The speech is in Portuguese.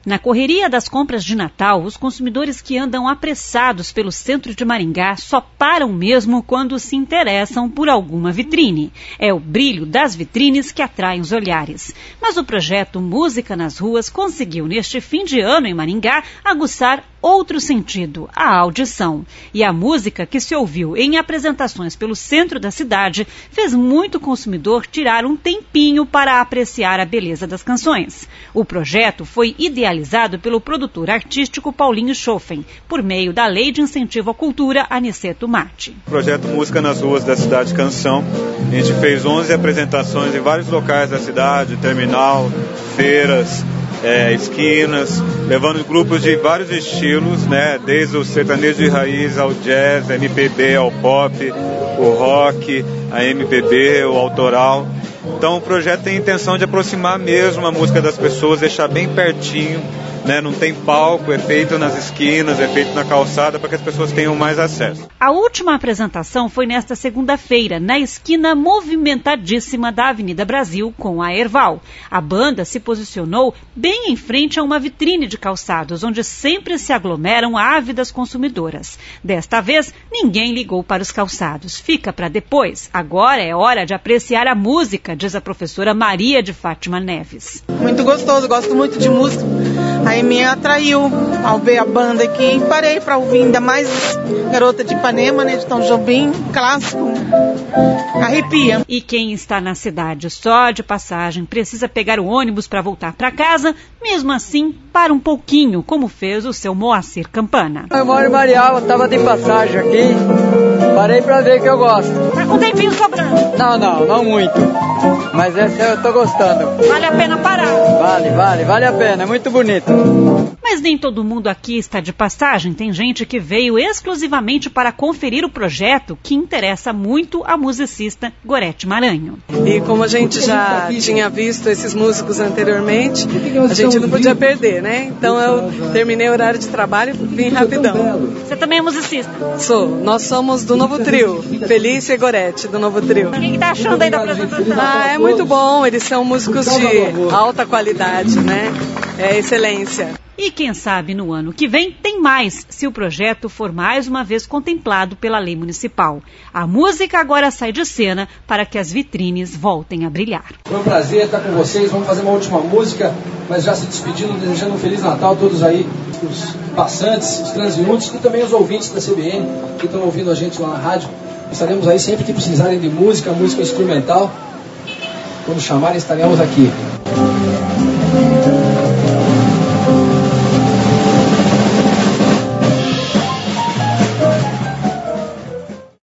Na correria das compras de Natal, os consumidores que andam apressados pelo centro de Maringá só param mesmo quando se interessam por alguma vitrine. É o brilho das vitrines que atrai os olhares. Mas o projeto Música nas Ruas conseguiu, neste fim de ano em Maringá, aguçar outro sentido, a audição. E a música que se ouviu em apresentações pelo centro da cidade fez muito consumidor tirar um tempinho para apreciar a beleza das canções. O projeto foi idealizado pelo produtor artístico Paulinho Schoffen, por meio da Lei de Incentivo à Cultura Aniceto Matti. O projeto Música nas Ruas da Cidade Canção, a gente fez 11 apresentações em vários locais da cidade, terminal, feiras, esquinas, levando grupos de vários estilos, né? Desde o sertanejo de raiz ao jazz, MPB, ao pop, o rock, a MPB, o autoral. Então o projeto tem a intenção de aproximar mesmo a música das pessoas, deixar bem pertinho, né? Não tem palco, é feito nas esquinas, é feito na calçada para que as pessoas tenham mais acesso. A última apresentação foi nesta segunda-feira, na esquina movimentadíssima da Avenida Brasil com a Erval. A banda se posicionou bem em frente a uma vitrine de calçados, onde sempre se aglomeram ávidas consumidoras. Desta vez, ninguém ligou para os calçados. Fica para depois. Agora é hora de apreciar a música, diz a professora Maria de Fátima Neves. Muito gostoso, gosto muito de música. Aí me atraiu ao ver a banda aqui. Parei para ouvir, ainda mais Garota de Ipanema, né, de Tom Jobim, clássico. Arrepia. E quem está na cidade só de passagem precisa pegar o ônibus para voltar para casa, mesmo assim, para um pouquinho, como fez o seu Moacir Campana. Eu moro em Marial, estava de passagem aqui, parei para ver que eu gosto. Tá com um tempinho sobrando? Não muito. Mas essa eu tô gostando. Vale a pena parar? Vale a pena, é muito bonito. Mas nem todo mundo aqui está de passagem. Tem gente que veio exclusivamente para conferir o projeto que interessa muito a musicista Gorete Maranho. E como a gente já tinha visto esses músicos anteriormente, a gente não podia perder, né? Então eu terminei o horário de trabalho e vim rapidão. Você também é musicista? Sou. Nós somos do novo trio, Felícia e Gorete, do novo trio. O que está achando aí da apresentação? É muito bom. Eles são músicos de alta qualidade, né? É excelência. E quem sabe no ano que vem tem mais, se o projeto for mais uma vez contemplado pela lei municipal. A música agora sai de cena para que as vitrines voltem a brilhar. Foi um prazer estar com vocês. Vamos fazer uma última música, mas já se despedindo, desejando um Feliz Natal a todos aí, os passantes, os transeuntes e também os ouvintes da CBN que estão ouvindo a gente lá na rádio. Estaremos aí sempre que precisarem de música instrumental. Quando chamarem, estaremos aqui.